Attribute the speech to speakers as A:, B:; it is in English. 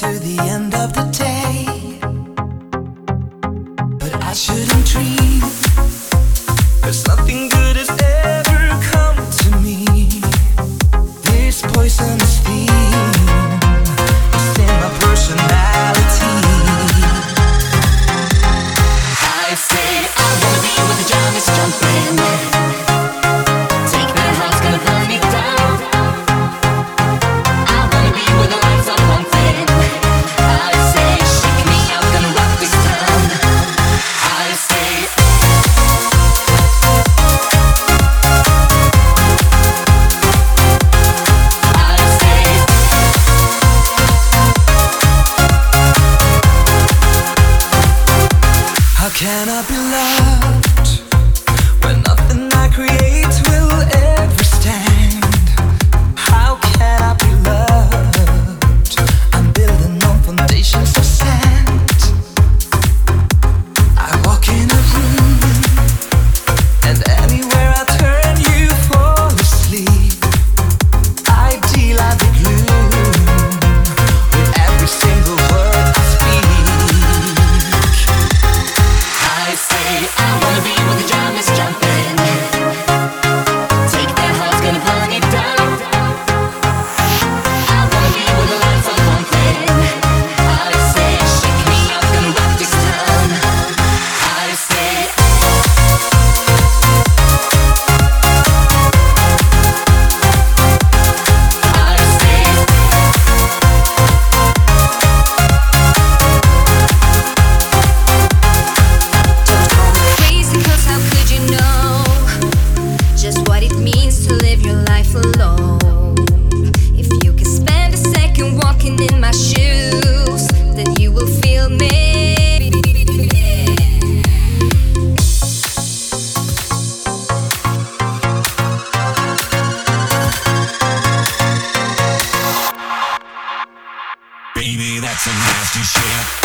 A: to the end of the day, but I shouldn't dream, 'cause nothing good has ever come to me. This poisonous theme is in my personality. I say I wanna be where the jam is jumping. Take that house, gonna burn me down. I wanna be where the lights are pumping. I say shake me out, gonna rock this town. I say how can I be loved when nothing I create will ever stand? How can I be loved? I'm building on foundations of sand. I walk in a room, and anywhere I turn you fall asleep. I deal out the gloom with every single word I speak. I say I wanna be where the jam is jumping. Take that house, gonna burn it down. I wanna be where the lights are pumping. I say shake me out, gonna rock this town. I say
B: Crazy, 'cause how could you know just what it means to live your life alone? If you can spend a second walking in my shoes, then you will feel me.
C: Baby, that's some nasty shit.